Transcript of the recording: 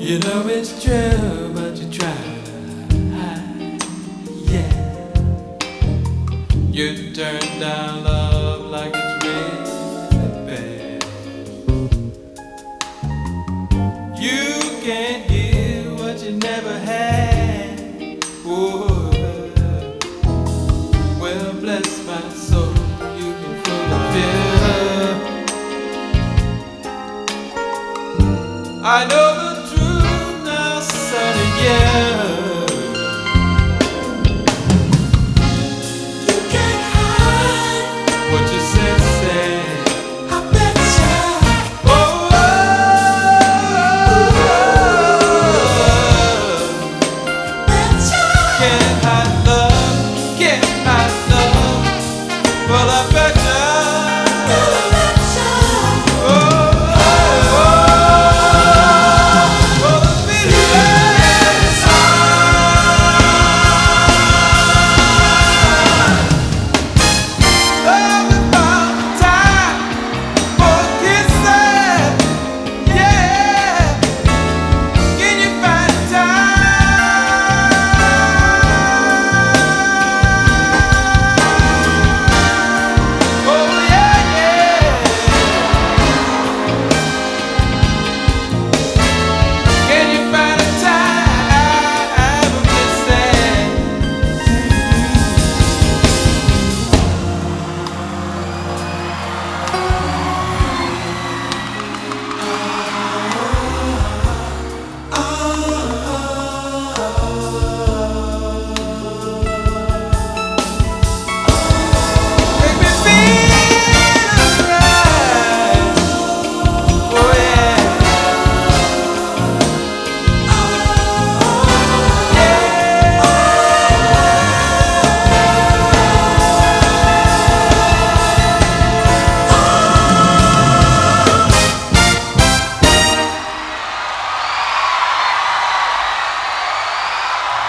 You know it's true, but you try to hide. Yeah. You turn down love like it's really bad. You can't give what you never had. Oh, well, bless my soul, you can fulfill. I know.